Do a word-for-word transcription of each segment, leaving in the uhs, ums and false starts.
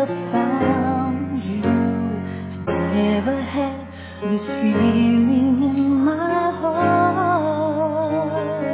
found you. I never had this feeling in my heart.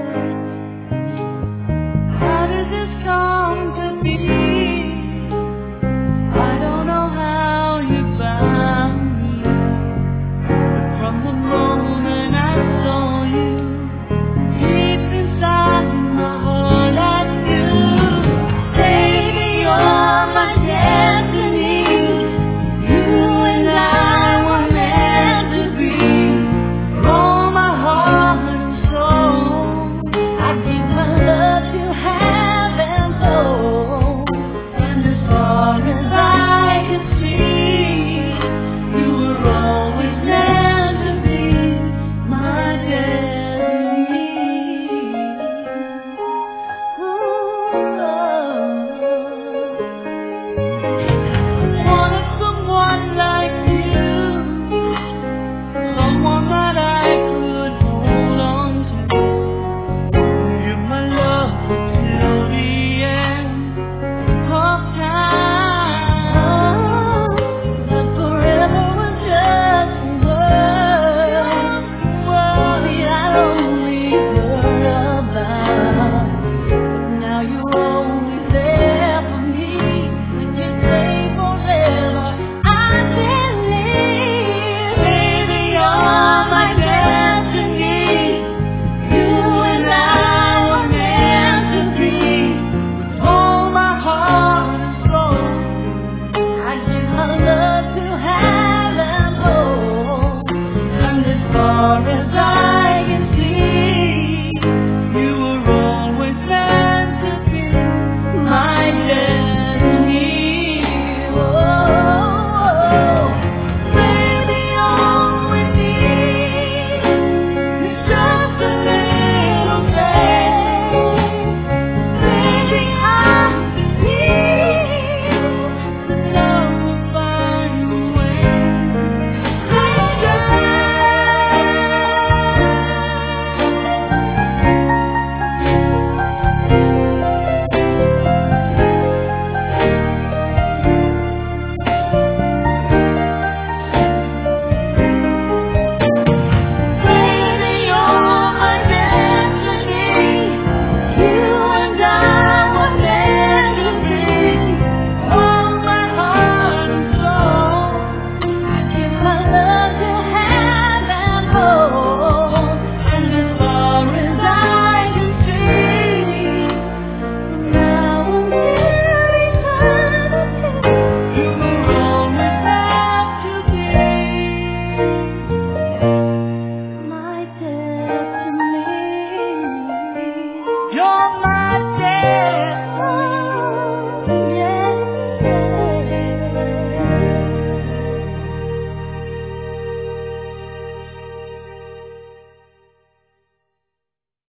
How did this come to be? I don't know how you found me, but from the moment I saw you, deep inside my heart I knew, baby, you're my destiny. You and I were meant to be. With all my heart and soul, I give my love to have and hold. And as far as I could see, you were always meant to be my destiny. Ooh, oh.